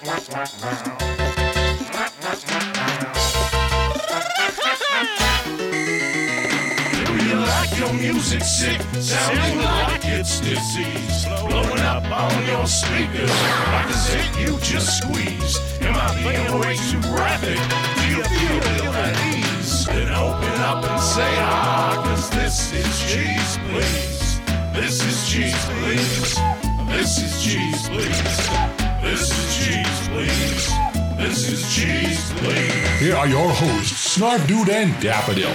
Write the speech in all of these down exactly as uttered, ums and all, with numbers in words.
Your music sick, sounding like it's disease, blowing up on your speakers like a zit you just squeezed. Am I being way too graphic? Do you feel ill at ease? Then open up and say ah, cause this is cheese, please. This is cheese, please. This is cheese, please. This is cheese, please. This is cheese, please. Here are your hosts, Snarf Dude and Daffodil.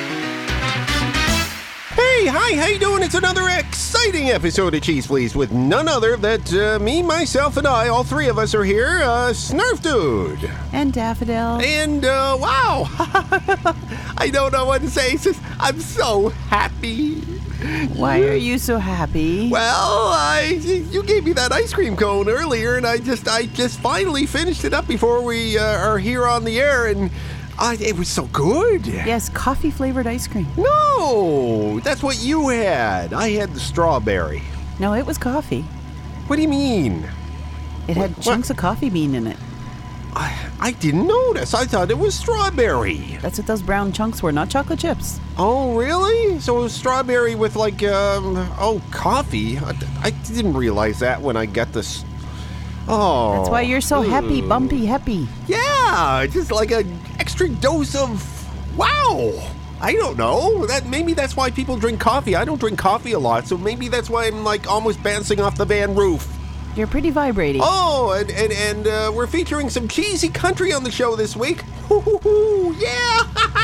Hey, hi, how you doing? It's another exciting episode of Cheese Please with none other that uh, me, myself, and I, all three of us are here, uh, Snarf Dude. And Daffodil. And, uh, wow, I don't know what to say, it's just, I'm so happy. Why are you so happy? Well, I, you gave me that ice cream cone earlier, and I just, I just finally finished it up before we uh, are here on the air, and Uh, it was so good. Yes, coffee-flavored ice cream. No, that's what you had. I had the strawberry. No, it was coffee. What do you mean? It had What? chunks of coffee bean in it. I, I didn't notice. I thought it was strawberry. That's what those brown chunks were, not chocolate chips. Oh, really? So it was strawberry with like, um, oh, coffee. I, I didn't realize that when I got this. Oh. That's why you're so happy, ugh. bumpy, happy. Yeah, just like an extra dose of wow. I don't know. That maybe that's why people drink coffee. I don't drink coffee a lot, so maybe that's why I'm like almost bouncing off the van roof. You're pretty vibrating. Oh, and and, and uh, we're featuring some cheesy country on the show this week. Hoo-hoo-hoo, yeah!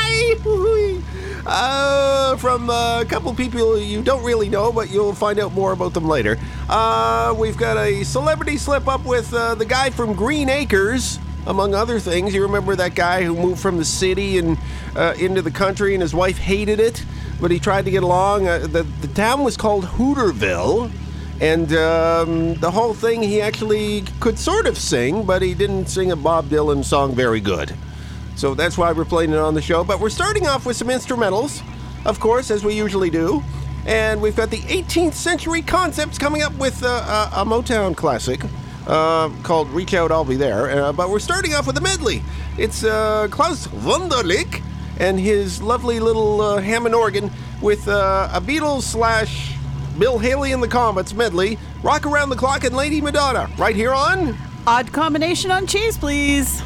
uh, from uh, a couple people you don't really know, but you'll find out more about them later. Uh, we've got a celebrity slip-up with uh, the guy from Green Acres, among other things. You remember that guy who moved from the city and uh, into the country, and his wife hated it, but he tried to get along. Uh, the, the town was called Hooterville. And um, the whole thing, he actually could sort of sing, but he didn't sing a Bob Dylan song very good. So that's why we're playing it on the show. But we're starting off with some instrumentals, of course, as we usually do. And we've got the eighteenth century Concepts coming up with uh, a, a Motown classic uh, called Reach Out, I'll Be There. Uh, but we're starting off with a medley. It's uh, Klaus Wunderlich and his lovely little uh, Hammond organ with uh, a Beatles slash Bill Haley and the Comets medley, Rock Around the Clock and Lady Madonna, right here on Odd combination on Cheese Please.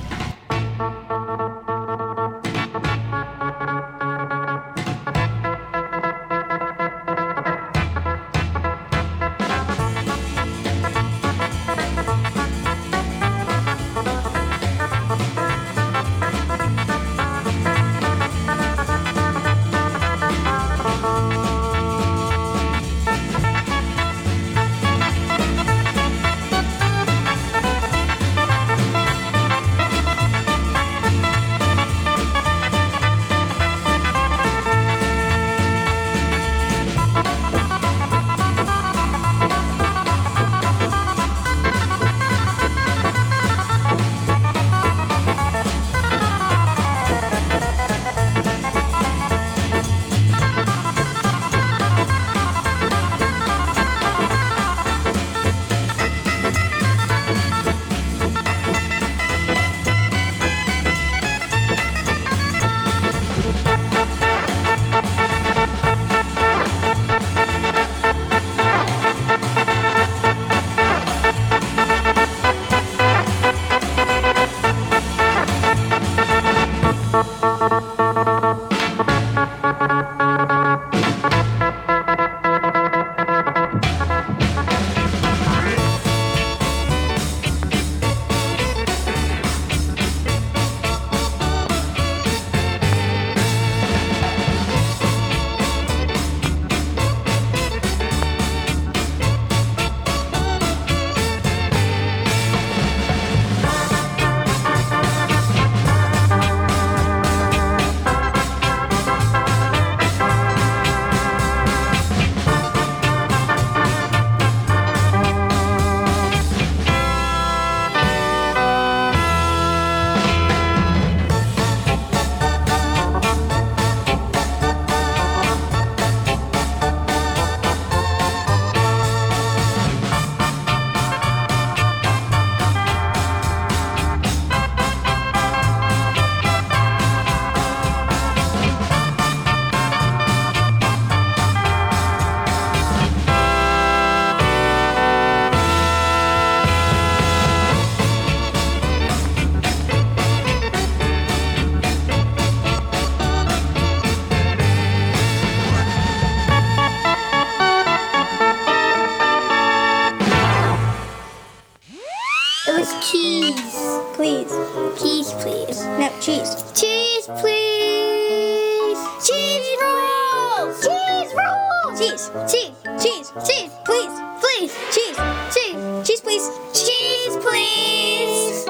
is cheese. Please. Cheese, please. No, cheese. Cheese, please. Cheese rolls. Cheese rolls. Cheese, cheese, cheese, cheese. Please, please. Cheese, cheese, cheese, please. Cheese, please.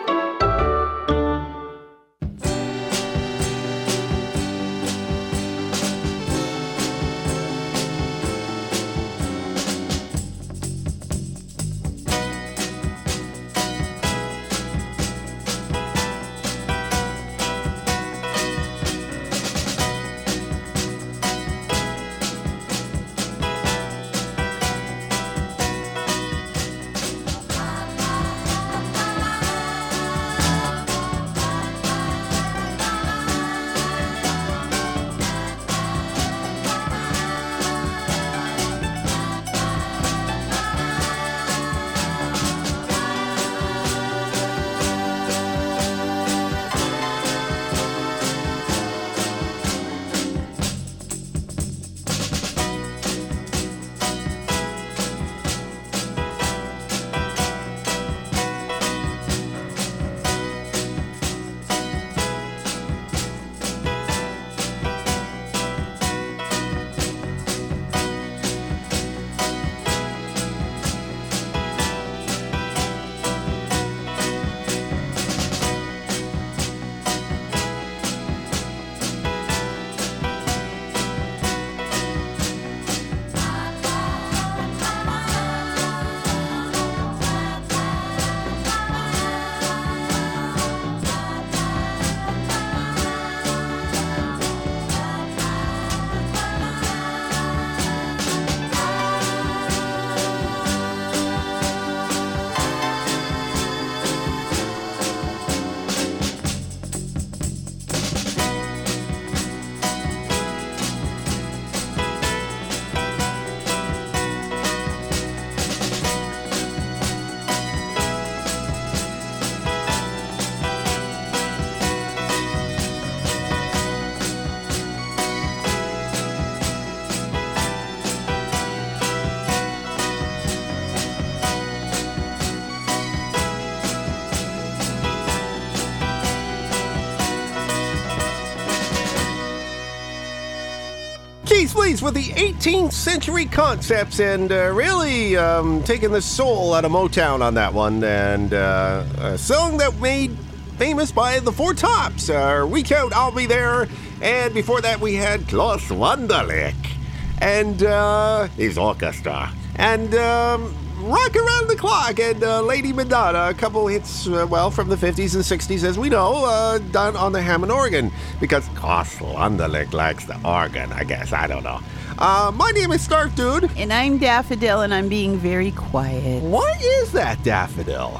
Cheese Please with the eighteenth century concepts and uh, really um, taking the soul out of Motown on that one. And uh, a song that made famous by the Four Tops. Uh, Week Out, I'll Be There. And before that, we had Klaus Wunderlich and uh, his orchestra. And um, Rock Around the Clock and uh, Lady Madonna, a couple hits, uh, well, from the fifties and sixties, as we know, uh, done on the Hammond organ, because Klaus Wunderlich likes the organ, I guess. I don't know. Uh, my name is Snarf Dude. And I'm Daffodil, and I'm being very quiet. Why is that, Daffodil?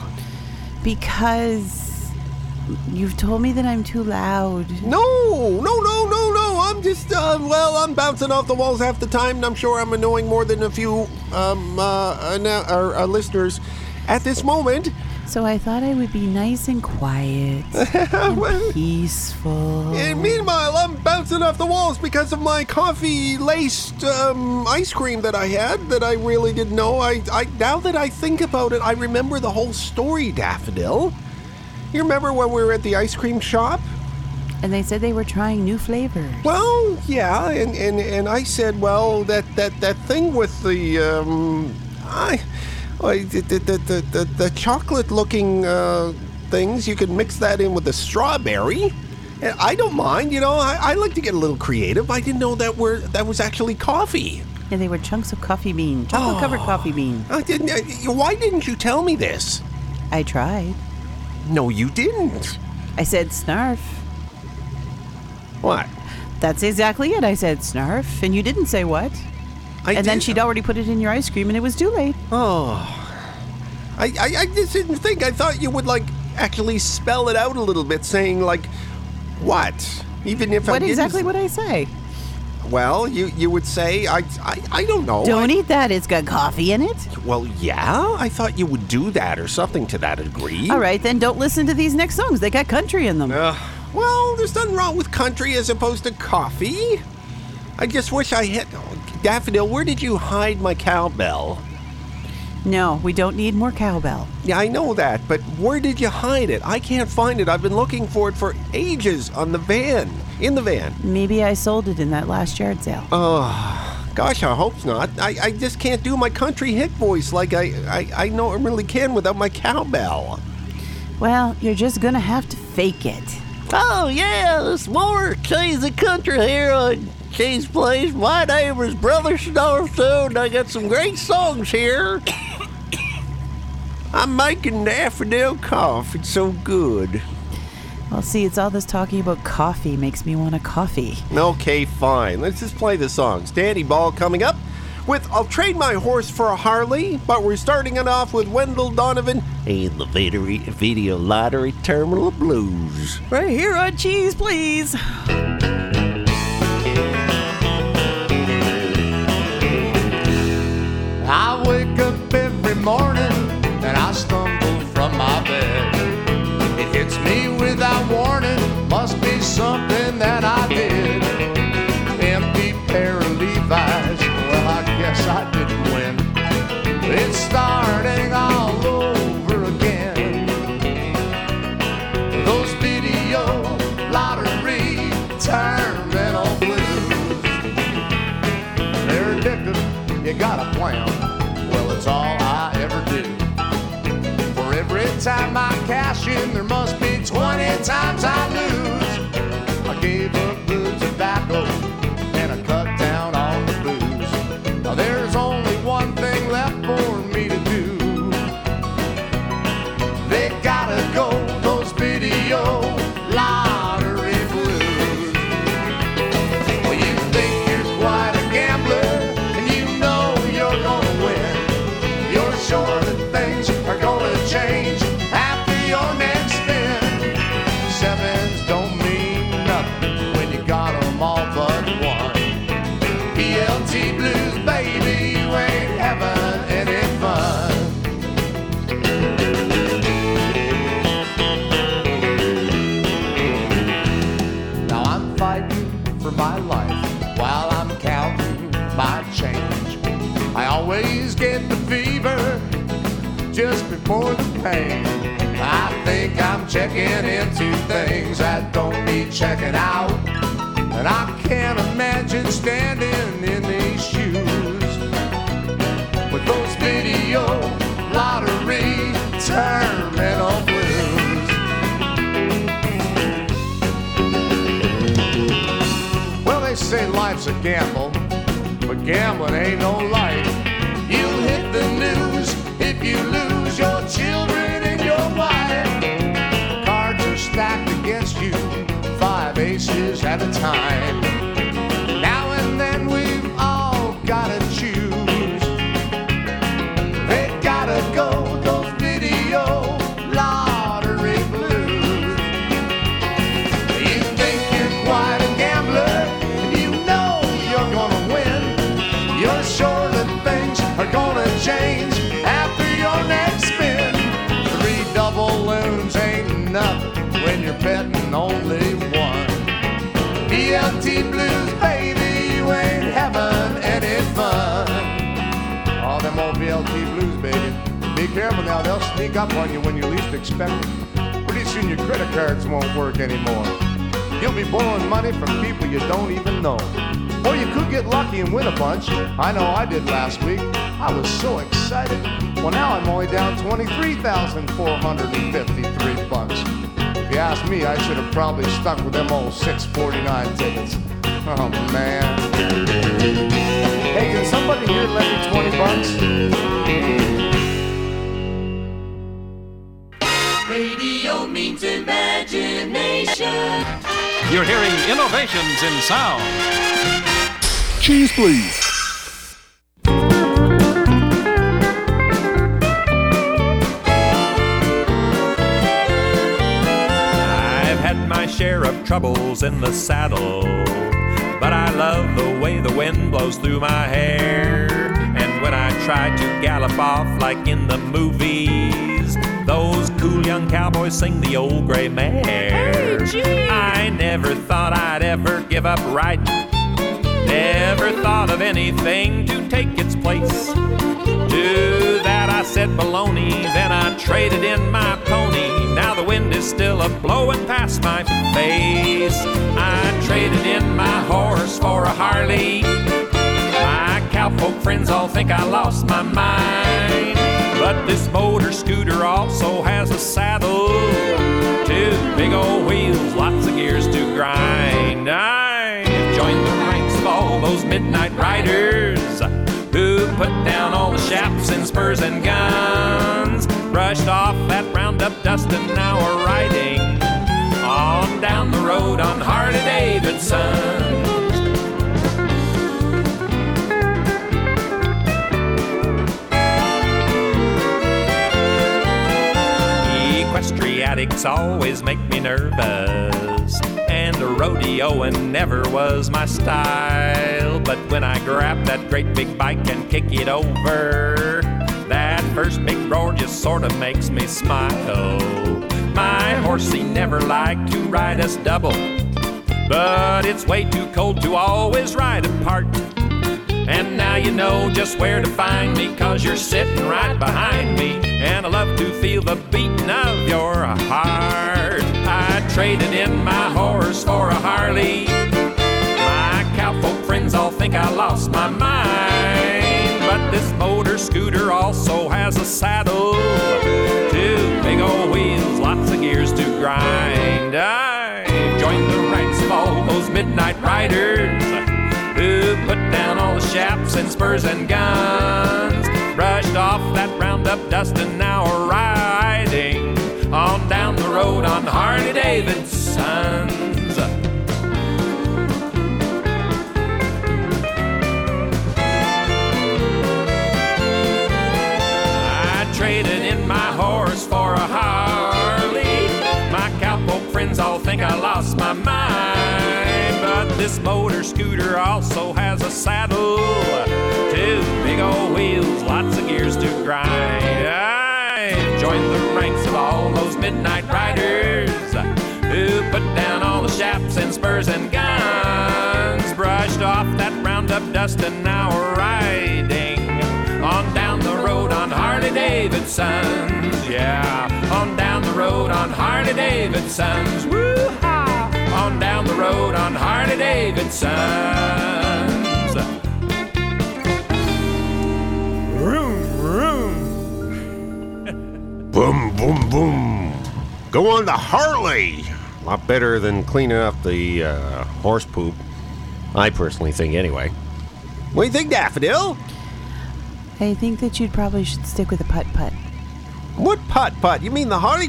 Because you've told me that I'm too loud. No, no, no, no, no. I'm just, uh, well, I'm bouncing off the walls half the time, and I'm sure I'm annoying more than a few um, uh, uh, uh, uh, listeners at this moment. So I thought I would be nice and quiet and peaceful. And meanwhile, I'm bouncing off the walls because of my coffee-laced um, ice cream that I had that I really didn't know. I, I now that I think about it, I remember the whole story, Daffodil. You remember when we were at the ice cream shop? And they said they were trying new flavors. Well, yeah, and, and, and I said, well, that, that, that thing with the, um, I, I the, the, the, the, the chocolate-looking uh, things, you could mix that in with the strawberry. And I don't mind, you know, I, I like to get a little creative. I didn't know that were that was actually coffee. And they were chunks of coffee bean, chocolate-covered Oh. coffee bean. I didn't, I, why didn't you tell me this? I tried. No, you didn't. I said snarf. What? That's exactly it. I said snarf, and you didn't say what. I and then did- she'd already put it in your ice cream, and it was too late. Oh, I, I, I just didn't think. I thought you would, like, actually spell it out a little bit, saying, like, what? Even if I What didn't. exactly would I say? Well, you, you would say, I, I, I don't know. Don't I, eat that. It's got coffee in it. Well, yeah, I thought you would do that or something to that degree. All right, then don't listen to these next songs. They got country in them. Uh, well, there's nothing wrong with country as opposed to coffee. I just wish I had... Oh, Daffodil, where did you hide my cowbell? No, we don't need more cowbell. Yeah, I know that, but where did you hide it? I can't find it. I've been looking for it for ages on the van. In the van. Maybe I sold it in that last yard sale. Oh, gosh, I hope not. I, I just can't do my country hit voice like I, I, I know I really can without my cowbell. Well, you're just gonna have to fake it. Oh, yeah, there's more cheesy country here on Cheese Please. My name is Brother Snarftone. I got some great songs here. I'm making daffodil cough. It's so good. Well, see, it's all this talking about coffee makes me want a coffee. Okay, fine. Let's just play the songs. Danny Ball coming up with I'll Trade My Horse for a Harley, but we're starting it off with Wendell Donovan and the Video, video Lottery Terminal Blues. Right here on Cheese Please. I wake up every morning and I stumble from my bed. It hits me without warning, must be something that I did. Empty pair of Levi's, well I guess I didn't win. It's starting all over again. Those video lottery terminal blues, they're addictive, you got a plan. Well, it's all I ever do. For every time I cash in, there must be twenty times I lose. I gave up good tobacco and I cut down on the booze. Now there's only one thing left for me to do. They gotta go, those video lottery blues. Well, you think you're quite a gambler and you know you're gonna win. You're sure that things are gonna change after your next spin. Sevens don't mean nothing when you got them all but one. B L T blues, baby, you ain't having any fun. Now I'm fighting for my life while I'm counting my change. I always get the fever just before the pain. I think I'm checking into things that don't need checking out. And I can't imagine standing in these shoes with those video lottery terminal blues. Well, they say life's a gamble, but gambling ain't no life. You'll hit the news if you lose your children and your wife. Cards are stacked against you, five aces at a time. Now and then we've all gotta choose. They gotta go, those video lottery blues. You think you're quite a gambler and you know you're gonna win. You're sure that things are gonna change after your next spin. Three double loons ain't nothing when you're betting only one. B L T blues, baby, you ain't having any fun. All them old B L T blues, baby. Be careful now, they'll sneak up on you when you least expect it. Pretty soon your credit cards won't work anymore. You'll be borrowing money from people you don't even know. Or you could get lucky and win a bunch. I know I did last week. I was so excited. Well, now I'm only down twenty-three thousand four hundred fifty-three bucks. If you ask me, I should have probably stuck with them old six forty-nine tickets. Oh, man. Hey, can somebody here lend me twenty bucks? Radio means imagination. You're hearing innovations in sound. Cheese Please. I've had my share of troubles in the saddle, but I love the way the wind blows through my hair. And when I try to gallop off like in the movies, those cool young cowboys sing the old gray mare. Hey, I never thought I'd ever give up riding. Never thought of anything to take its place. To that I said baloney, then I traded in my pony. Now the wind is still a blowing past my face. I traded in my horse for a Harley. My cowpoke friends all think I lost my mind. But this motor scooter also has a saddle, two big old wheels, lots of gears to grind. I've joined the ranks of all those midnight riders who put down all the chaps and spurs and guns, brushed off that roundup dust and now are riding on down the road on Harley Davidson. Equestriatics always make me nervous, and rodeoing never was my style. But when I grab that great big bike and kick it over, that first big roar just sort of makes me smile. My horsey never liked to ride us double, but it's way too cold to always ride apart. And now you know just where to find me, 'cause you're sitting right behind me, and I love to feel the beating of your heart. I traded in my horse for a Harley. My cowpoke friends all think I lost my mind. But this motor scooter also has a saddle, two big old wheels, lots of gears to grind. I joined the ranks of all those midnight riders who put down all the chaps and spurs and guns, brushed off that roundup dust and now are riding on down the road on Harley Davidsons. I traded in my horse for a Harley. My cowpoke friends all think I lost my mind. But this motor scooter also has a saddle, two big old wheels, lots of gears to grind. I joined the ranks of all those midnight riders who put down all the chaps and spurs and guns, brushed off that roundup dust and now are riding on down the road on Harley Davidsons. Yeah, on down the road on Harley Davidsons. Woo-ha! On down the road on Harley Davidsons. Vroom, vroom. Boom, boom, boom. Go on to Harley. A lot better than cleaning up the uh, horse poop. I personally think, anyway. What do you think, Daffodil? I think that you probably should stick with a putt-putt. What putt-putt? You mean the Harley?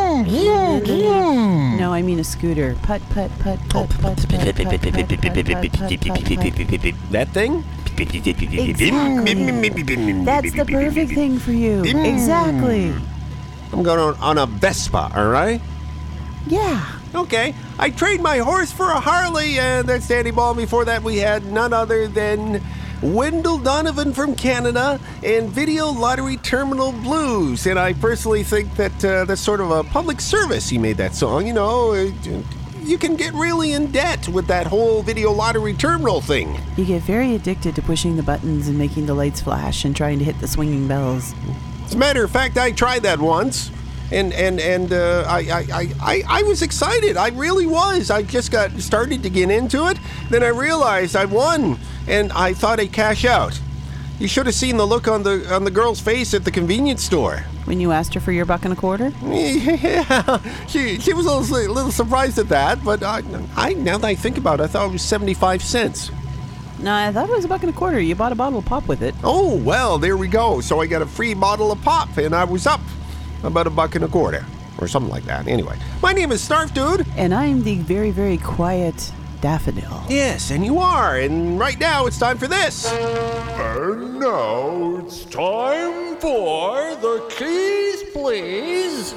No, I mean a scooter. Putt, putt, putt, putt, putt, putt, putt, putt, putt, putt, that thing? Exactly. That's the perfect thing for you. Exactly. I'm going on, on a Vespa, all right? Yeah. Okay. I traded my horse for a Harley, and that's Danny Ball. Before that, we had none other than Wendell Donovan from Canada and Video Lottery Terminal Blues. And I personally think that uh, that's sort of a public service he made that song. You know, uh, you can get really in debt with that whole Video Lottery Terminal thing. You get very addicted to pushing the buttons and making the lights flash and trying to hit the swinging bells. As a matter of fact, I tried that once. And and and uh, I, I, I, I was excited. I really was. I just got started to get into it. Then I realized I won, and I thought I'd cash out. You should have seen the look on the on the girl's face at the convenience store. When you asked her for your buck and a quarter? Yeah, she she was a little, a little surprised at that. But I, I now that I think about it, I thought it was seventy-five cents. No, I thought it was a buck and a quarter. You bought a bottle of pop with it. Oh, well, there we go. So I got a free bottle of pop, and I was up about a buck and a quarter, or something like that. Anyway, my name is Snarf Dude. And I'm the very, very quiet Daffodil. Yes, and you are. And right now, it's time for this. And now it's time for the keys, please.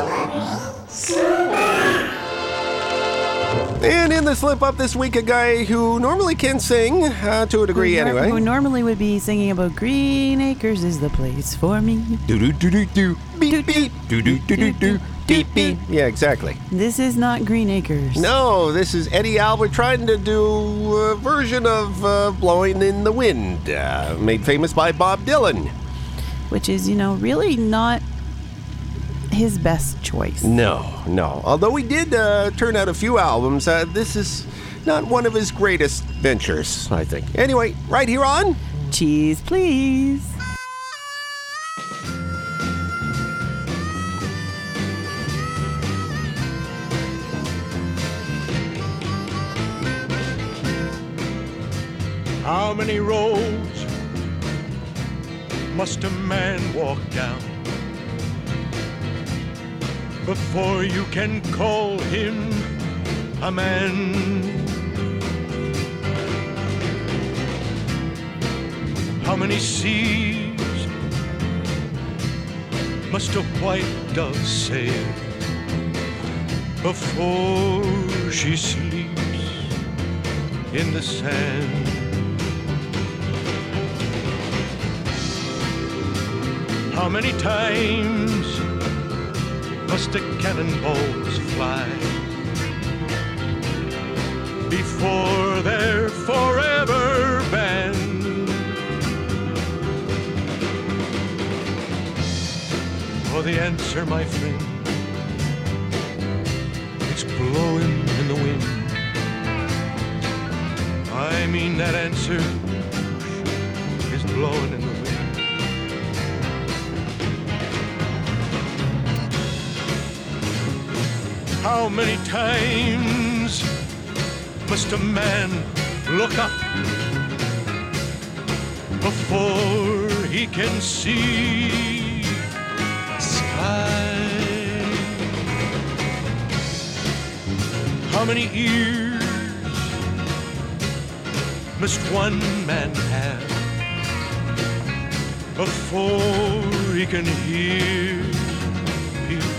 And in the slip up this week, a guy who normally can sing, uh, to a degree who nor- anyway. Who normally would be singing about Green Acres is the place for me. Do do do do do beep beep do do do do do beep beep. Yeah, exactly. This is not Green Acres. No, this is Eddie Albert trying to do a version of uh, Blowing in the Wind, uh, made famous by Bob Dylan. which is, you know, really not his best choice. No, no. Although he did uh, turn out a few albums, uh, this is not one of his greatest ventures, I think. Anyway, right here on Cheese Please. How many roads must a man walk down before you can call him a man? How many seas must a white dove sail before she sleeps in the sand? How many times must the cannonballs fly before they're forever banned? Oh, the answer, my friend, it's blowing in the wind. I mean, that answer is blowing in the wind. How many times must a man look up before he can see the sky? How many ears must one man have before he can hear people?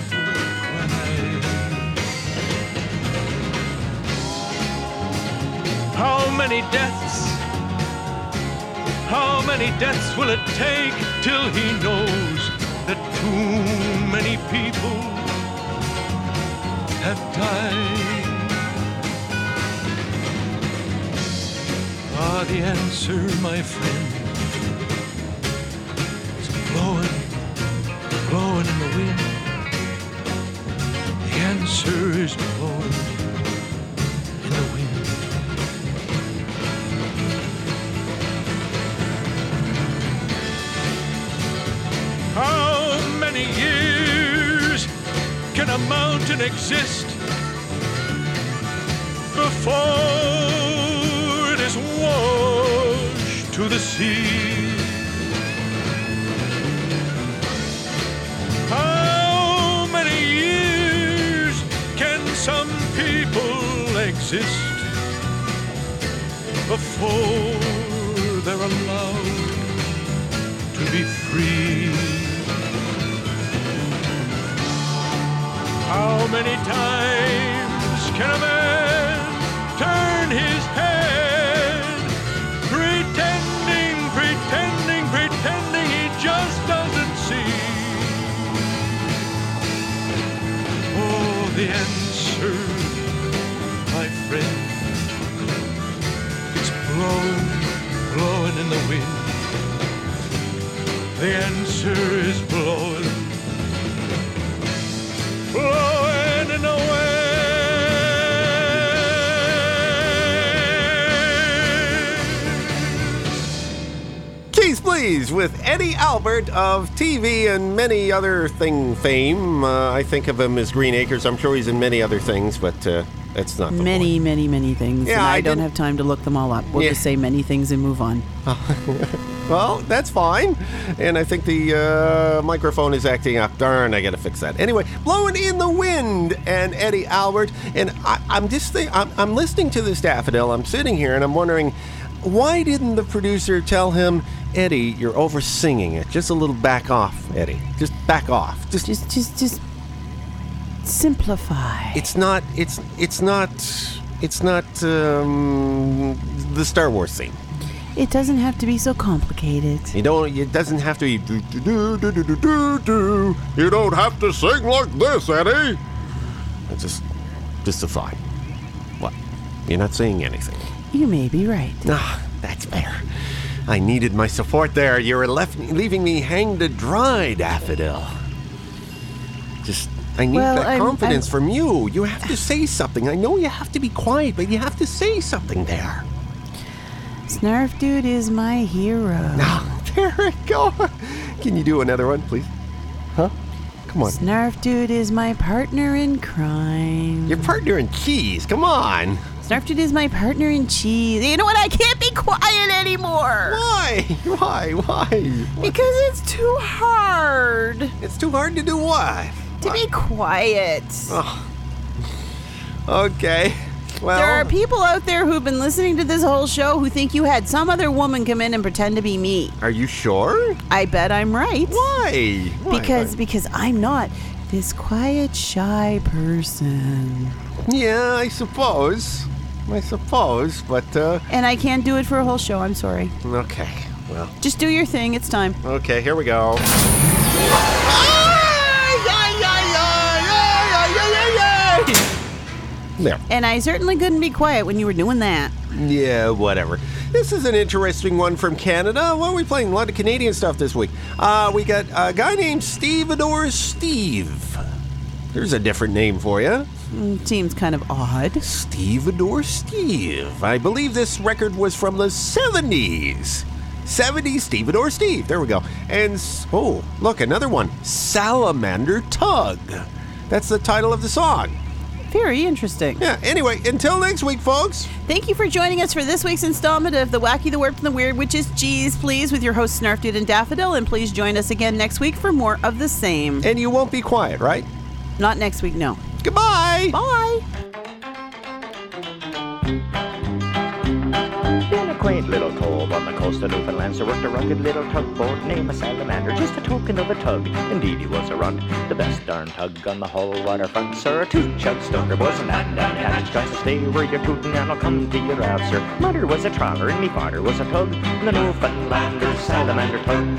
How many deaths, how many deaths will it take till he knows that too many people have died? Ah, the answer, my friend, is blowing, blowing in the wind. The answer is blowing in the wind. How many years can a mountain exist before it is washed to the sea? How many years can some people exist before they're allowed to be free? How many times can a man turn his head, pretending, pretending, pretending he just doesn't see? Oh, the answer, my friend, it's blowing, blowing in the wind. The answer is blowing, blowing in the wind. Cheese Please with Eddie Albert of T V and many other thing fame. Uh, I think of him as Green Acres. I'm sure he's in many other things, but uh, that's not the Many, point. many, many things. Yeah, and I, I don't didn't- have time to look them all up. We'll Yeah. just say many things and move on. Well, that's fine. And I think the uh, microphone is acting up. Darn, I got to fix that. Anyway, Blowing in the Wind and Eddie Albert. And I, I'm just think, I'm, I'm listening to this Daffodil. I'm sitting here and I'm wondering, why didn't the producer tell him, Eddie, you're over singing it. Just a little back off, Eddie. Just back off. Just, Just, just, just simplify. it's not, it's, it's not, it's not um, the Star Wars theme. It doesn't have to be so complicated. You don't, it doesn't have to be. Do, do, do, do, do, do, do. You don't have to sing like this, Eddie. It's just, just a thought. What? You're not saying anything. You may be right. Ah, that's better. I needed my support there. You were left leaving me hang to dry, Daffodil. Just, I need Well, that I'm- confidence I'm- from you. You have to say something. I know you have to be quiet, but you have to say something there. Snarf Dude is my hero. Ah, there we go. Can you do another one, please? Huh? Come on. Snarf Dude is my partner in crime. Your partner in cheese. Come on. Snarf Dude is my partner in cheese. You know what? I can't be quiet anymore. Why? Why? Why? Because it's too hard It's too hard to do what? to be quiet. Oh. Okay. Well, There are people out there who've been listening to this whole show who think you had some other woman come in and pretend to be me. are you sure? I bet I'm right. Why? Why? Because because I'm not this quiet, shy person. Yeah, I suppose. I suppose, but, uh, And I can't do it for a whole show. I'm sorry. okay. Well, Just do your thing. It's time. okay, here we go. There. And I certainly couldn't be quiet when you were doing that. Yeah, whatever. This is an interesting one from Canada. Well, we're playing a lot of Canadian stuff this week. Uh, we got a guy named Stevedore Steve. There's a different name for you. Mm, Seems kind of odd. Stevedore Steve. I believe this record was from the seventies. seventies Stevedore Steve. There we go. And, s- oh, look, another one. Salamander Tug. That's the title of the song. Very interesting. Yeah, anyway, until next week, folks. Thank you for joining us for this week's installment of The Wacky, the Warped, and the Weird, which is Geez Please, with your hosts Snarf Dude and Daffodil. And please join us again next week for more of the same. And you won't be quiet, right? Not next week, no. Goodbye. Bye. In a quaint little cove on the coast of Newfoundland, there worked a rugged little tugboat named a Salamander, just a token of a tug. Indeed, he was a runt, the best darn tug on the whole waterfront, sir. Two chug stoker boys and that down the hatch, tries to stay where you're tootin' and I'll come to your answer. Mother was a trawler and me father was a tug, the Newfoundlander Salamander tug.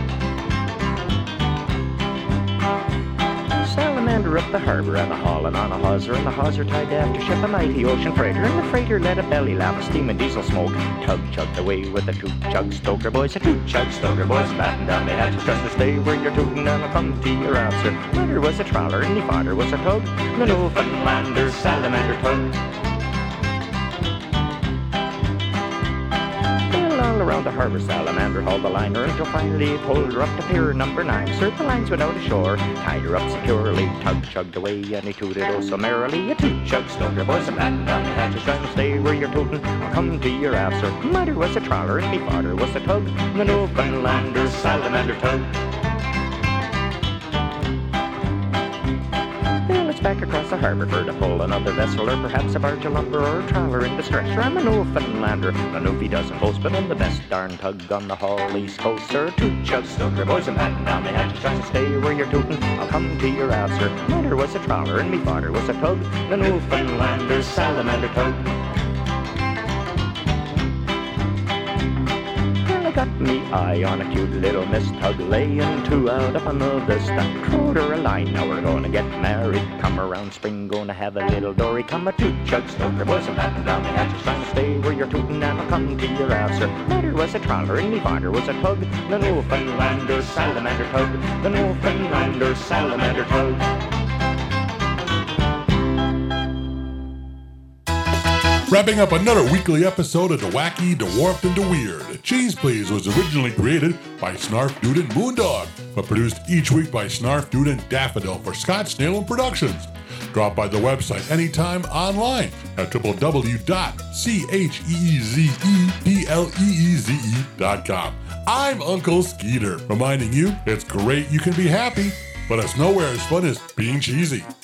Salamander up the harbour and a hauling on a hawser, and the hawser tied after ship a mighty ocean freighter, and the freighter let a belly laugh of steam and diesel smoke. Tug chugged away with the two chug stoker boys, a two chug stoker boys, batten down the hatch, just to stay where you're tootin' and I'll come to your answer. Mother was a trawler and me father was a tug, the Newfoundlander Salamander tug. All around the harbour, Salamander hauled the liner until finally it pulled her up to pier number nine. Sir, the lines went out ashore, tied her up securely. Tug chugged away and he tooted oh so merrily. A toot chug stoker boys, and batten down the hatches, trying to stay where you're tootin'. I'll come to your answer. Mother was a trawler and me father was a tug, the Newfoundlander Salamander tug. Back across the harbour for to pull another vessel, or perhaps a barge of lumber, or a trawler in distress. I'm a Newfoundlander, a Newfie doesn't boast, but I'm the best darn tug on the whole east coast, sir. Two chug stoker boys and batten down the hatches, trying to stay where you're tootin'. I'll come to your answer. Mother was a trawler and me father was a tug, the Newfoundlander Salamander tug. Got me eye on a cute little miss tug, laying two out up on the stack. Crowed her a line, now we're gonna get married. Come around spring, gonna have a little dory. Come a two chug stoker boys and batten down the hatches, trying to stay where you're tootin' and I'll come to your answer. Mother was a trawler and me father was a tug, the Newfoundlander Salamander tug, the Newfoundlander Salamander tug. Wrapping up another weekly episode of The Wacky, The Warped, and The Weird. Cheese Please was originally created by Snarf Dude and Moondog, but produced each week by Snarf Dude and Daffodil for Scott Snellen Productions. Drop by the website anytime online at w w w dot cheezepleeze dot com. I'm Uncle Skeeter, reminding you it's great you can be happy, but it's nowhere as fun as being cheesy.